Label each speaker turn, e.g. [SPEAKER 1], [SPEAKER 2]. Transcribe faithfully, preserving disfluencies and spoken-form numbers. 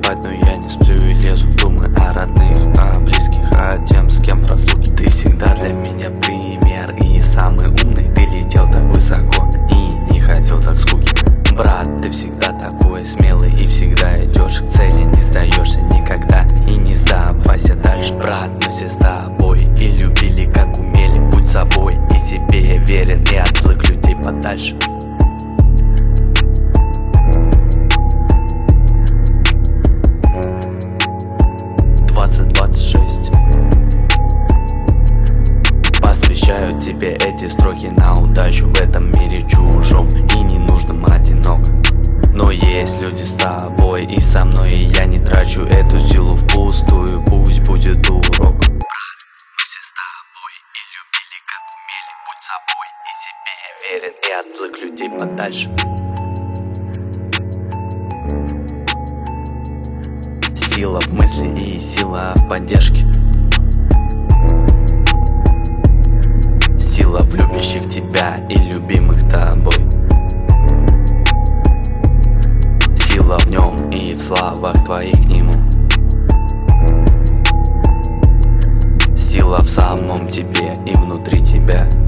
[SPEAKER 1] спать, но я не сплю и лезу в думы о родных, о близких, о тем, с кем в разлуке. Ты всегда для меня пример и самый умный. Ты летел так высоко и не хотел так скуки. Брат, ты всегда такой смелый и всегда идешь к цели, не сдаешься никогда и не сдавайся дальше. Брат, мы все с тобой и любили как умели. Будь собой и себе верен, и от злых людей подальше. двадцать двадцать шесть. Посвящаю тебе эти строки на удачу в этом мире чужом и ненужном одиноко. Но есть люди с тобой и со мной, и я не трачу эту силу впустую. Пусть будет урок. Брат, мы все с тобой и любили как умели. Будь собой и себе верен, и от злых людей подальше. Сила в мысли и сила в поддержке. Сила в любящих тебя и любимых тобой. Сила в нем и в словах твоих к нему. Сила в самом тебе и внутри тебя.